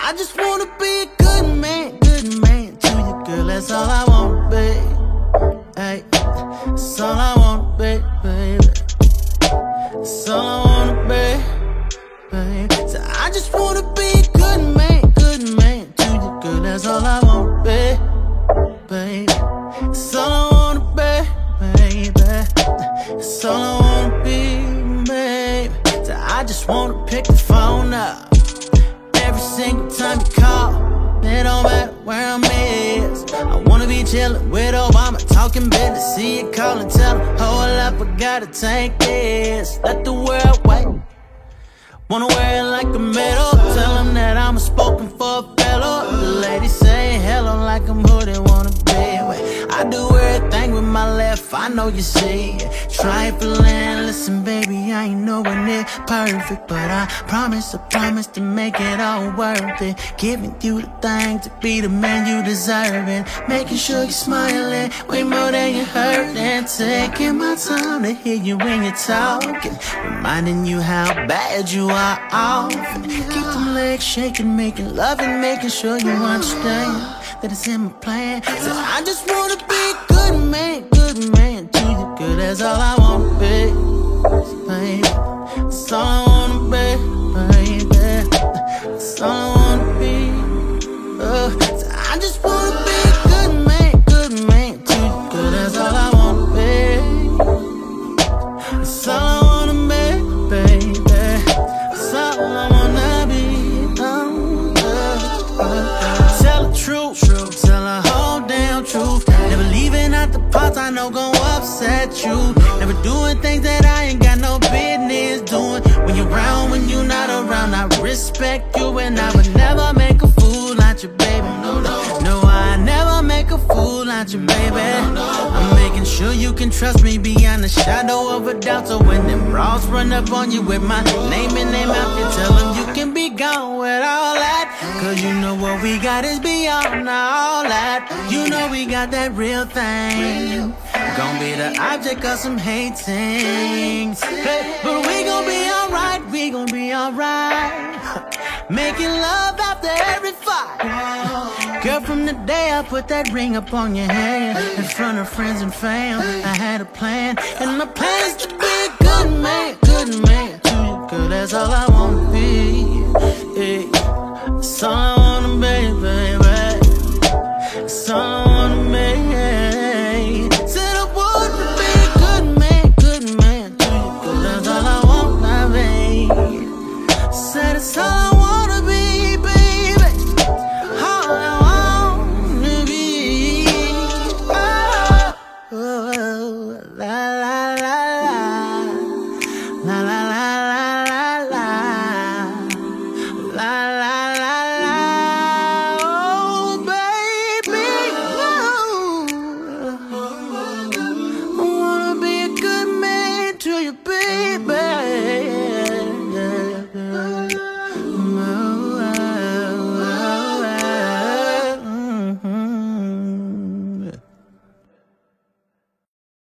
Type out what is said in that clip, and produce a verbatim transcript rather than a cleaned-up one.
I just wanna be a good man, good man to you, girl. That's all I wanna be. Hey, that's all I wanna be, baby. That's all I wanna be, baby. So I just wanna be a good man, good man to you, girl. That's all I wanna be, baby. That's all I wanna be, baby. That's all I wanna be, baby. So I just wanna pick the phone up every single time you call. It don't matter where I'm at. I wanna be chillin' with Obama, talking business. See you call and tell him, hold up, I gotta take this. Let the world wait. Wanna wear it like a medal. Tell him that I'm a spoken for fellow. The ladies say hello like I'm who they wanna be. Wait, I do everything with my left, I know you see it. Trifling, listen baby, I ain't nowhere near perfect, but I promise, I promise to make it all worth it. Giving you the thing to be the man you deserve it. Making sure you're smiling way more than you're hurting. Taking my time to hear you when you're talking. Reminding you how bad you are often. Keep them legs shaking, making love and making sure you understand that it's in my plan. So I just wanna be a good man, good man to you, girl. That's all I wanna be, baby. That's all I wanna be, baby. That's all I wanna be. Uh, so I just wanna be a good man, good man to you, girl. That's all I wanna be. That's all I wanna be, baby. That's all I wanna be. Oh, uh, uh. Tell the truth, truth, tell the whole damn truth. Never leaving out the parts I know gon' upset you. Never doing things that I ain't got no business doing. When you're around, when you're not around, I respect you, and I would never make a fool out you, baby. No, no, no, I never make a fool out you, baby. I'm making sure you can trust me beyond the shadow of a doubt. So when them bras run up on you with my name in their mouth, you tell them you can be gone with all that. Cause you know what we got is beyond all that. You know we got that real thing. Gonna be the object of some hating. Hey, but we gon' be alright, we gon' be alright. Making love after every fight. Girl, from the day I put that ring up on your hand, in front of friends and fam, I had a plan. And my plan is to be a good man, good man to you, girl. That's all I want.